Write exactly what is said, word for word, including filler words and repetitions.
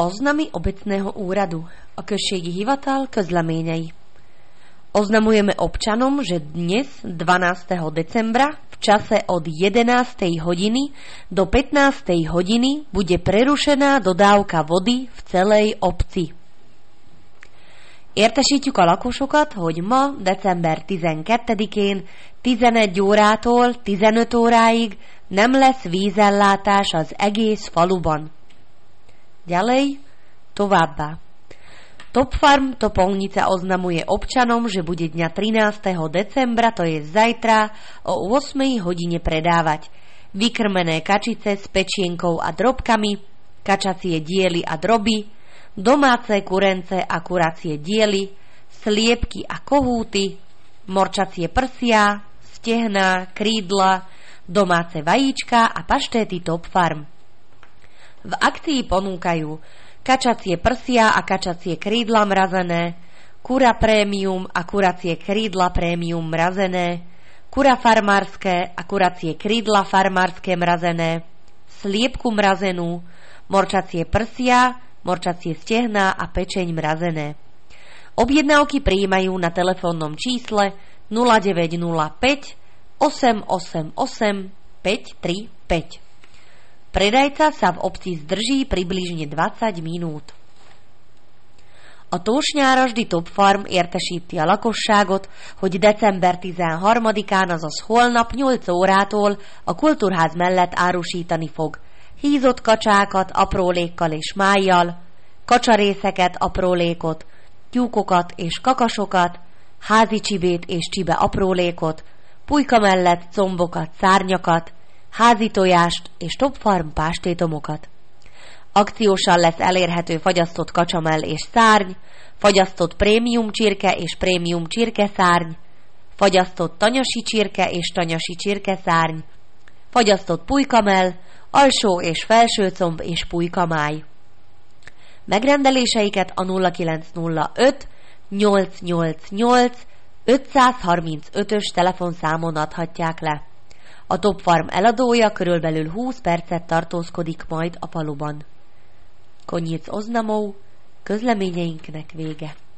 Oznamy obecného úradu a községi hivatal közleményei. Oznamujeme občanom, že dnes, dvanásteho decembra, v čase od jedenástej hodiny do pätnástej hodiny bude prerušená dodávka vody v celej obci. Értesítjük a lakosokat, hogy ma, december tizenkettedikén, tizenegy órától tizenöt óráig nem lesz vízellátás az egész faluban. Ďalej, továbbá. Topfarm Topolnice oznamuje občanom, že bude dňa trinásteho decembra, to je zajtra, o ôsmej hodine predávať vykrmené kačice s pečienkou a drobkami, kačacie diely a droby, domáce kurence a kuracie diely, sliepky a kohúty, morčacie prsia, stehná, krídla, domáce vajíčka a paštéty Topfarm. V akcii ponúkajú kačacie prsia a kačacie krídla mrazené, kura prémium a kuracie krídla prémium mrazené, kura farmárske a kuracie krídla farmárske mrazené, sliepku mrazenú, morčacie prsia, morčacie stehná a pečeň mrazené. Objednávky prijímajú na telefónnom čísle nula deväť nula päť osem osem osem päť tri päť. Predajca sa v obci zdrží približne dvadsať minút. A tósnyárasdi Topfarm értesíti a lakosságot, hogy december tizenharmadikán, azaz holnap nyolc órától a kultúrház mellett árusítani fog hízott kacsákat aprólékkal és májjal, kacsarészeket aprólékot, tyúkokat és kakasokat, házi csibét és csibe aprólékot, pulyka mellett combokat, szárnyakat, házi tojást és Topfarm pástétomokat. Akciósan lesz elérhető fagyasztott kacsamell és szárny, fagyasztott prémium csirke és prémium csirkeszárny, fagyasztott tanyasi csirke és tanyasi csirkeszárny, fagyasztott pulykamell, alsó és felső comb és pulykamáj. Megrendeléseiket a nulla kilenc nulla öt nyolc nyolc nyolc ötszázharmincötös telefonszámon adhatják le. A Topfarm eladója körülbelül húsz percet tartózkodik majd a faluban. Koniec oznamov, közleményeinknek vége.